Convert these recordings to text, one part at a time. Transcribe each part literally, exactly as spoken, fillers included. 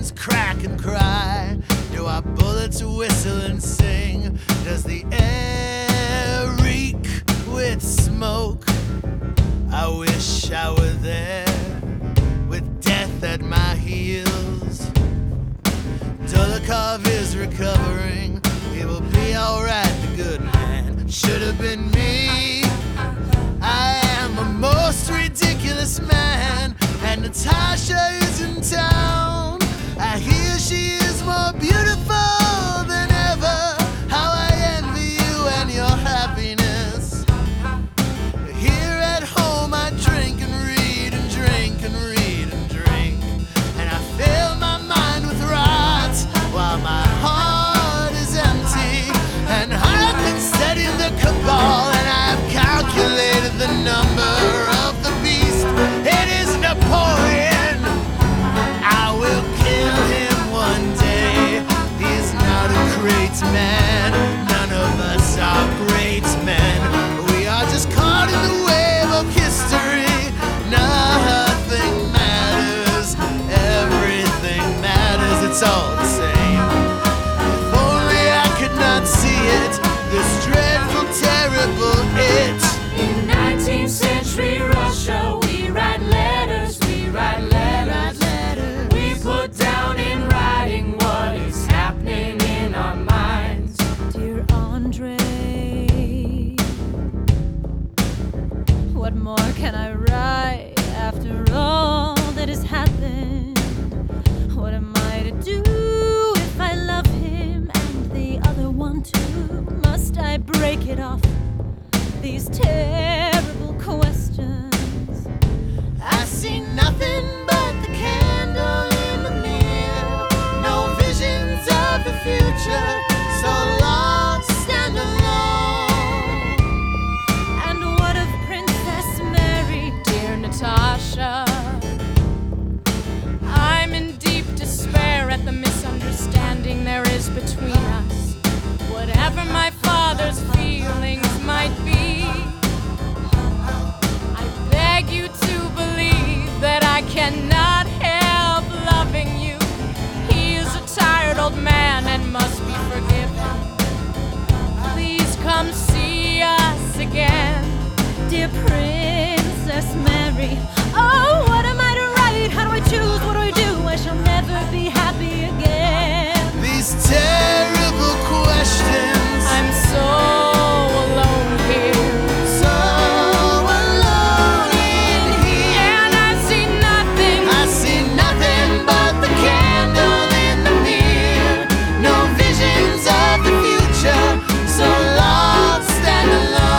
bombs crack and cry? Do our bullets whistle and sing? Does the air reek with smoke? I wish I were there with death at my heels. Dolokhov is recovering. He will be alright, the good man. Should have been me. I am a most ridiculous man, and Natasha is in town. I hear she is more beautiful than ever. How I envy you and your happiness. Here at home I drink and read and drink and read and drink, and I fill my mind with rot while my heart is empty. And I've been studying the cabal, and I've calculated the number of the beast. It is Napoleon. I will kill him one day. He's not a great man. None of us are great men. We are just caught in the wave of history. Nothing matters. Everything matters. It's all the same. If only I could not see it, this dreadful, terrible it. In nineteenth century Russia, we write letters, we write letters. We put down in writing what is happening in our minds. Dear Andre, what more can I write after all that has happened? What am I to do if I love him and the other one too? Must I break it off? These terrible questions. I see nothing but the candle in the mirror. No visions of the future. So long, stand alone. And what of Princess Mary, dear Natasha? I'm in deep despair at the misunderstanding there is between us. Whatever my father's feelings might be, I beg you to believe that I cannot help loving you. He is a tired old man and must be forgiven. Please come see us again. Dear Princess Mary, oh, what am I to write? How do I choose? What do I do? I shall never be happy again. These terrible questions. I'm so alone here. So alone in here. And I see nothing. I see nothing but the candle in the mirror. No visions of the future. So long, stand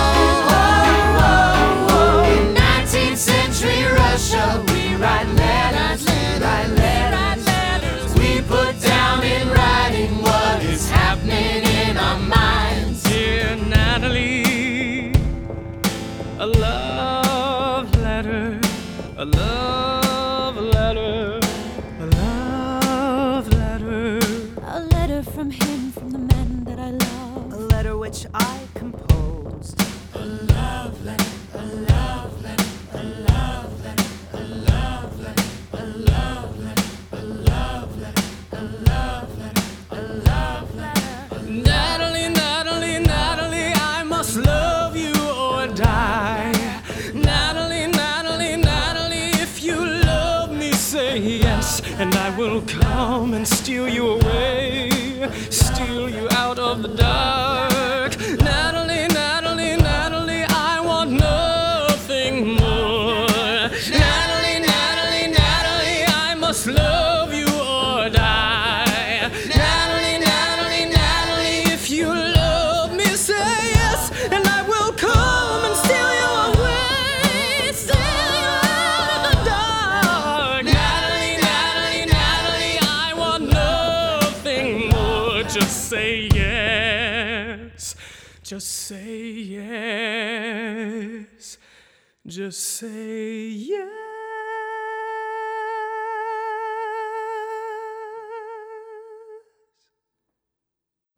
alone. In nineteenth century Russia, we write letters, write letters. We put down in writing what is happening in our minds. Dear Natalie, a love letter, a love letter, a love letter. A letter from him, from the man that I love. A letter which I composed. A love letter, a love letter, a love letter, a love letter, a love letter, a love letter, a love letter, a love letter. Natalie, Natalie, Natalie, I must love you or die. Natalie, Natalie, Natalie, if you love me, say yes, and I will come and steal you away, steal you out of the dark. Natalie, Natalie, Natalie, I want nothing more. Natalie, Natalie, Natalie, I must love you or die. Natalie, Natalie, Natalie, if you love me, say yes, and I will come and steal you away, steal you out of the dark. Natalie, Natalie, Natalie, I want nothing more. Just say yes, just say yes, just say yes.